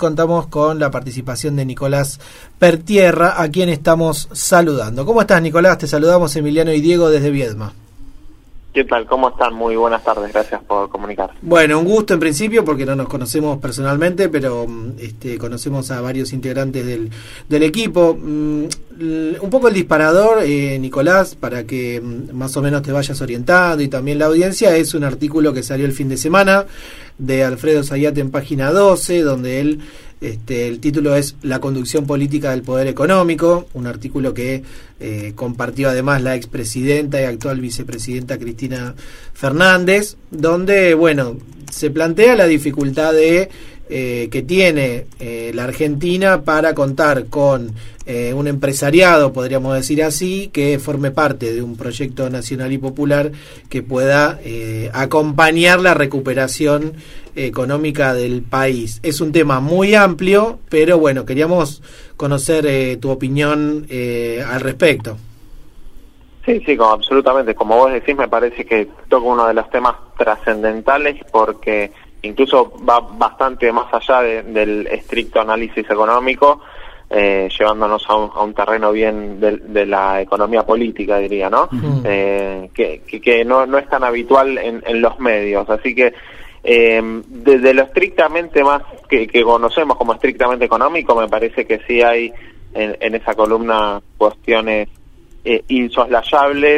contamos con la participación de Nicolás Pertierra, a quien estamos saludando. ¿Cómo estás, Nicolás? Te saludamos Emiliano y Diego desde Viedma. ¿Qué tal? ¿Cómo están? Muy buenas tardes, gracias por comunicar. Bueno, un gusto en principio porque no nos conocemos personalmente, pero conocemos a varios integrantes del equipo. Un poco el disparador, Nicolás, para que más o menos te vayas orientando y también la audiencia, es un artículo que salió el fin de semana de Alfredo Zayat en página 12, donde él, el título es La conducción política del poder económico, un artículo que compartió además la expresidenta y actual vicepresidenta Cristina Fernández, donde, bueno, se plantea la dificultad que tiene la Argentina para contar con un empresariado, podríamos decir así, que forme parte de un proyecto nacional y popular que pueda acompañar la recuperación económica del país. Es un tema muy amplio, pero bueno, queríamos conocer tu opinión al respecto. Sí, absolutamente. Como vos decís, me parece que toca uno de los temas trascendentales porque incluso va bastante más allá del estricto análisis económico, llevándonos a un terreno bien de la economía política, diría, ¿no? Uh-huh. Que no es tan habitual en los medios. Así que desde lo estrictamente más que conocemos como estrictamente económico, me parece que sí hay en esa columna cuestiones insoslayables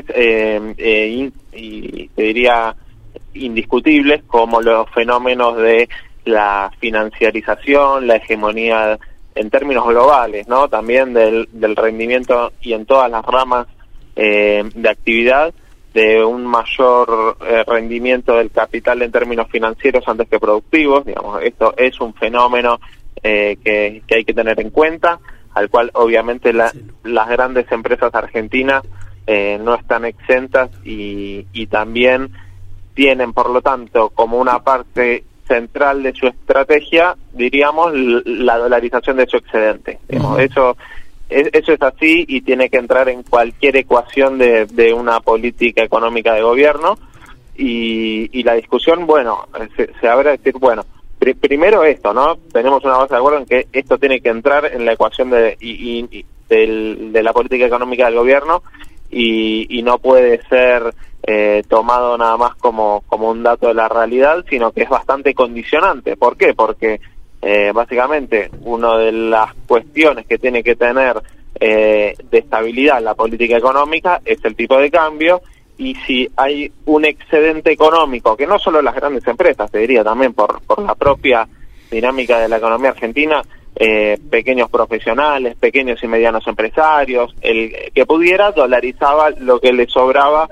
y te diría indiscutibles, como los fenómenos de la financiarización, la hegemonía en términos globales, ¿no? También del rendimiento y en todas las ramas de actividad, de un mayor rendimiento del capital en términos financieros antes que productivos. Digamos, esto es un fenómeno que hay que tener en cuenta, al cual obviamente las grandes empresas argentinas no están exentas y también tienen, por lo tanto, como una parte central de su estrategia, diríamos, la dolarización de su excedente. Digamos, eso es así y tiene que entrar en cualquier ecuación de una política económica de gobierno y la discusión, bueno, se abre a decir, bueno, primero esto, ¿no? Tenemos una base de acuerdo en que esto tiene que entrar en la ecuación de la política económica del gobierno y no puede ser tomado nada más como un dato de la realidad, sino que es bastante condicionante. ¿Por qué? Porque básicamente una de las cuestiones que tiene que tener de estabilidad la política económica es el tipo de cambio, y si hay un excedente económico, que no solo las grandes empresas, te diría también por la propia dinámica de la economía argentina, pequeños profesionales, pequeños y medianos empresarios, el que pudiera dolarizaba lo que le sobraba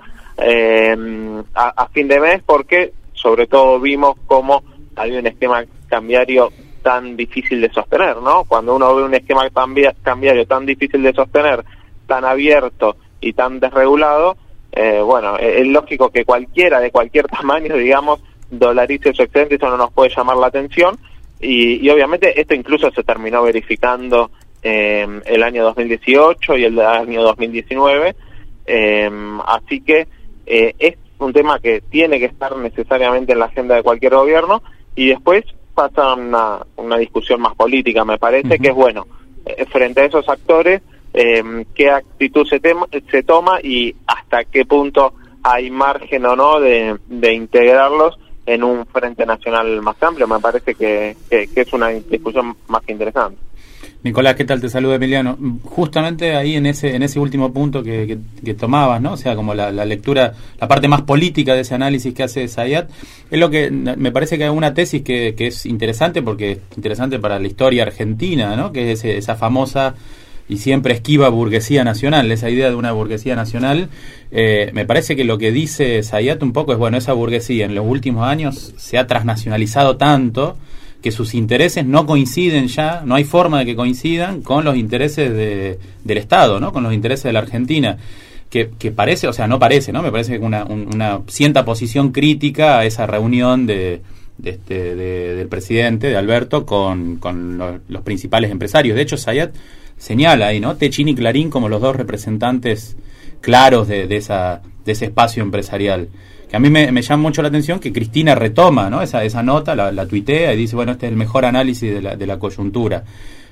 a fin de mes, porque sobre todo vimos cómo había un esquema cambiario tan difícil de sostener, ¿no? Cuando uno ve un esquema cambiario tan difícil de sostener, tan abierto y tan desregulado, bueno, es lógico que cualquiera de cualquier tamaño, digamos, dolarice su excedente. Eso no nos puede llamar la atención y obviamente esto incluso se terminó verificando el año 2018 y el año 2019, así que es un tema que tiene que estar necesariamente en la agenda de cualquier gobierno. Y después pasa una discusión más política, me parece, que es, bueno, frente a esos actores, qué actitud se toma y hasta qué punto hay margen o no de integrarlos en un frente nacional más amplio. Me parece que es una discusión más que interesante. Nicolás, ¿qué tal? Te saluda Emiliano. Justamente ahí en ese último punto que tomabas, ¿no? O sea, como la lectura, la parte más política de ese análisis que hace Zayat, es lo que me parece que hay una tesis que es interesante, porque es interesante para la historia argentina, ¿no? Que es esa famosa y siempre esquiva burguesía nacional, esa idea de una burguesía nacional. Me parece que lo que dice Zayat un poco es, bueno, esa burguesía en los últimos años se ha transnacionalizado tanto que sus intereses no coinciden ya, no hay forma de que coincidan con los intereses del Estado, ¿no? Con los intereses de la Argentina, que parece, o sea, no parece, ¿no? Me parece que una cierta posición crítica a esa reunión del presidente, de Alberto, con los principales empresarios. De hecho, Zayat señala ahí, ¿no? Techín y Clarín como los dos representantes claros de ese espacio empresarial, que a mí me llama mucho la atención que Cristina retoma, ¿no? esa nota, la tuitea y dice, bueno, este es el mejor análisis de la coyuntura.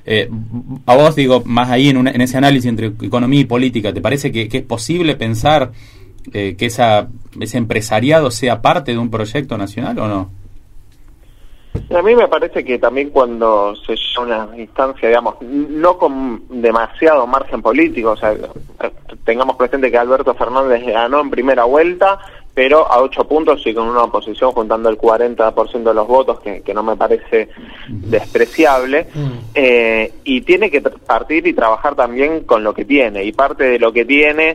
A vos, digo, más ahí en ese análisis entre economía y política, ¿te parece que es posible pensar que ese empresariado sea parte de un proyecto nacional o no? A mí me parece que también cuando se llega a una instancia, digamos, no con demasiado margen político, o sea, tengamos presente que Alberto Fernández ganó en primera vuelta, pero a 8 puntos y con una oposición juntando el 40% de los votos, que no me parece despreciable, y tiene que partir y trabajar también con lo que tiene, y parte de lo que tiene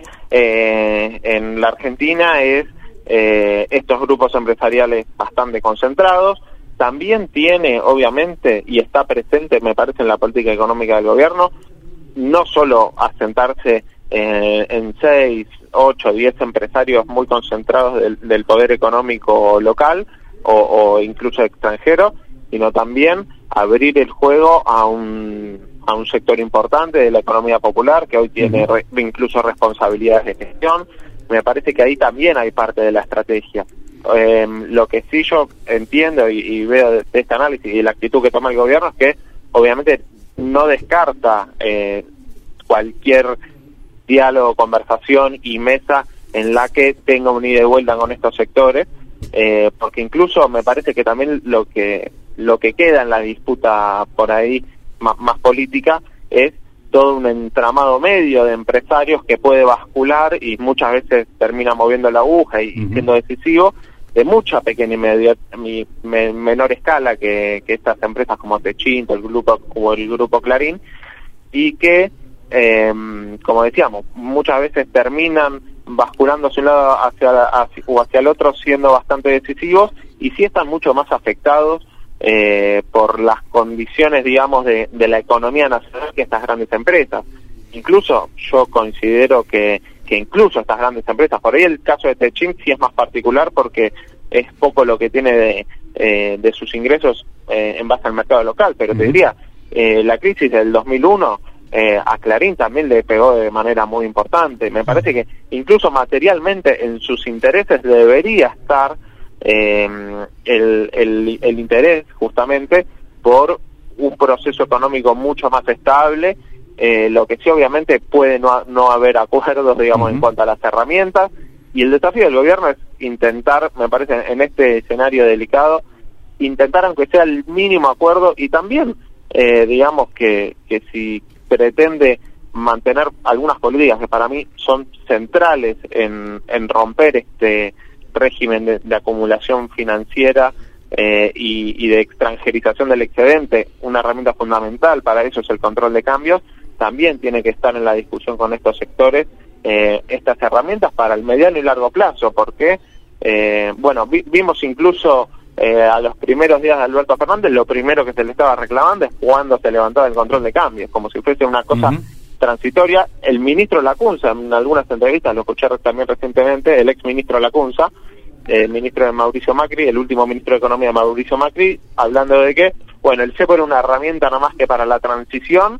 en la Argentina es estos grupos empresariales bastante concentrados. También tiene, obviamente, y está presente, me parece, en la política económica del gobierno, no solo asentarse en 6, 8, 10 empresarios muy concentrados del poder económico local o incluso extranjero, sino también abrir el juego a un sector importante de la economía popular que hoy tiene incluso responsabilidades de gestión. Me parece que ahí también hay parte de la estrategia. Lo que sí yo entiendo y veo de este análisis y la actitud que toma el gobierno es que obviamente no descarta cualquier diálogo, conversación y mesa en la que tenga un ida y vuelta con estos sectores, porque incluso me parece que también lo que queda en la disputa por ahí más política es todo un entramado medio de empresarios que puede bascular y muchas veces termina moviendo la aguja y siendo decisivo, de mucha pequeña y menor escala que estas empresas como Techint el grupo Clarín, y que como decíamos, muchas veces terminan basculando hacia un lado o hacia el otro, siendo bastante decisivos, y sí están mucho más afectados por las condiciones, digamos, de la economía nacional que estas grandes empresas. Incluso yo considero que incluso estas grandes empresas, por ahí el caso de Techint sí es más particular porque es poco lo que tiene de sus ingresos en base al mercado local, pero te diría, la crisis del 2001 a Clarín también le pegó de manera muy importante. Me parece que incluso materialmente en sus intereses debería estar el interés justamente por un proceso económico mucho más estable, lo que sí obviamente puede no haber acuerdos, digamos, en cuanto a las herramientas, y el desafío del gobierno es intentar, me parece, en este escenario delicado, intentar aunque sea el mínimo acuerdo, y también digamos que si pretende mantener algunas políticas que para mí son centrales en romper este régimen de acumulación financiera y de extranjerización del excedente, una herramienta fundamental para eso es el control de cambios, también tiene que estar en la discusión con estos sectores estas herramientas para el mediano y largo plazo, porque vimos incluso a los primeros días de Alberto Fernández, lo primero que se le estaba reclamando es cuando se levantaba el control de cambios, como si fuese una cosa transitoria. El ministro Lacunza, en algunas entrevistas, lo escuché también recientemente, el ex ministro Lacunza, el ministro de Mauricio Macri, el último ministro de Economía Mauricio Macri, hablando de que, bueno, el cepo era una herramienta nomás que para la transición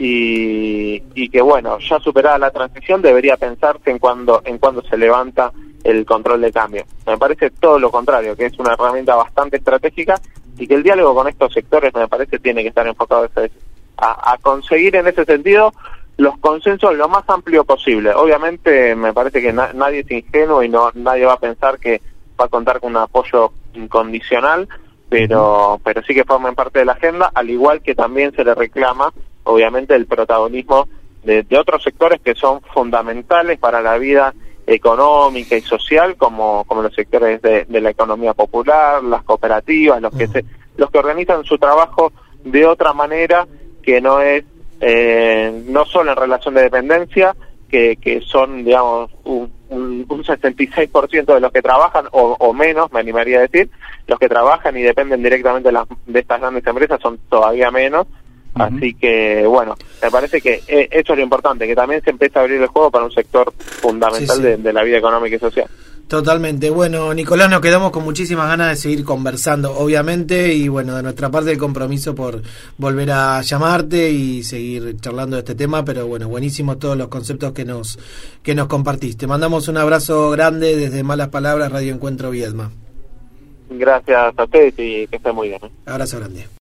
y que, bueno, ya superada la transición debería pensarse en cuando se levanta el control de cambio. Me parece todo lo contrario, que es una herramienta bastante estratégica y que el diálogo con estos sectores me parece tiene que estar enfocado a conseguir en ese sentido los consensos lo más amplio posible. Obviamente me parece que nadie es ingenuo y nadie va a pensar que va a contar con un apoyo incondicional, pero sí que formen parte de la agenda, al igual que también se le reclama obviamente el protagonismo de otros sectores que son fundamentales para la vida económica y social, como los sectores de la economía popular, las cooperativas, los que organizan su trabajo de otra manera, que no es no solo en relación de dependencia, que son, digamos, un 66% de los que trabajan, o menos, me animaría a decir, los que trabajan y dependen directamente de estas grandes empresas son todavía menos. Así que, bueno, me parece que eso es lo importante, que también se empieza a abrir el juego para un sector fundamental de la vida económica y social. Totalmente. Bueno, Nicolás, nos quedamos con muchísimas ganas de seguir conversando, obviamente, y bueno, de nuestra parte el compromiso por volver a llamarte y seguir charlando de este tema, pero bueno, buenísimos todos los conceptos que nos compartiste. Mandamos un abrazo grande desde Malas Palabras, Radio Encuentro Viedma. Gracias a ustedes y que estén muy bien. Abrazo grande.